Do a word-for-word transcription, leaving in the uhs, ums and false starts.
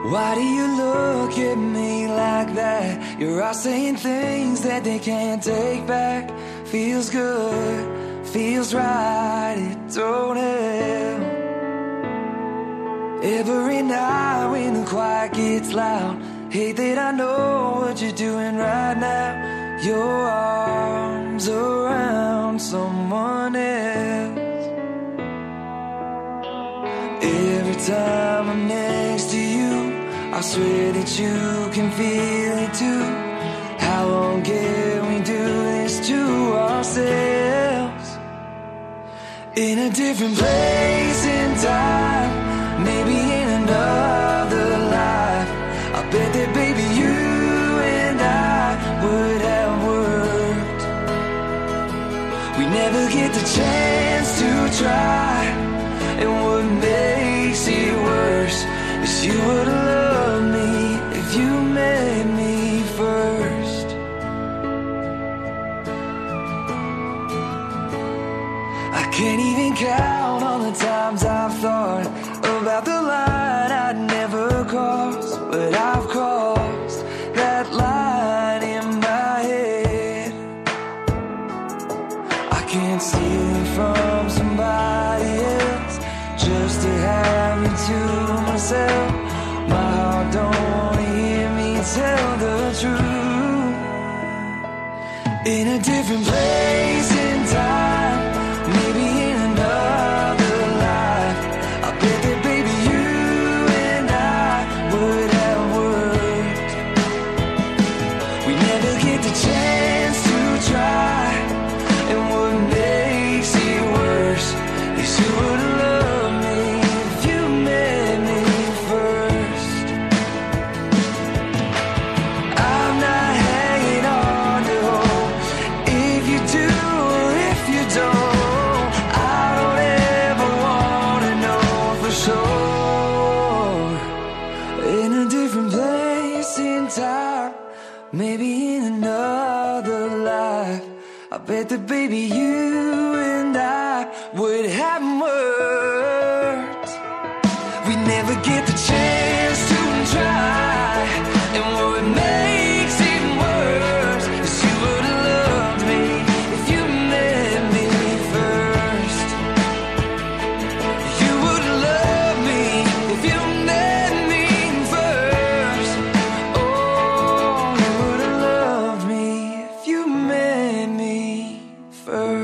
Why do you look at me like that? You're all saying things that they can't take back. Feels good, feels right, it don't help. Every night when the quiet gets loud, hate that I know what you're doing right now. Your arms around someone else. Every time I'm next to you, I swear that you can feel it too. How long can we do this to ourselves? In a different place in time, maybe in another life, I bet that baby you and I would have worked. We never get the chance to try, and what makes it worse is you would've loved me if you met me first. I can't even count all the times I've thought about the line I'd never cross, but I've crossed that line in my head. I can't steal it from somebody else just to have you to myself. My heart don't wanna hear me tell the truth. In a different place in time, maybe in another life, I bet that baby you and I would have worked. We never get the chance to try, and what makes it worse is you would've loved me if you met me first. I'm not hanging on to hope, if you do or if you don't. I don't ever wanna know for sure. In a different place in time, maybe in another life, I bet that baby you and I would have worked. We never get the chance to try, and what makes it worse is you would've loved me if you met me first. You would've loved me if you met me first. Oh, you would've loved me if you met me first.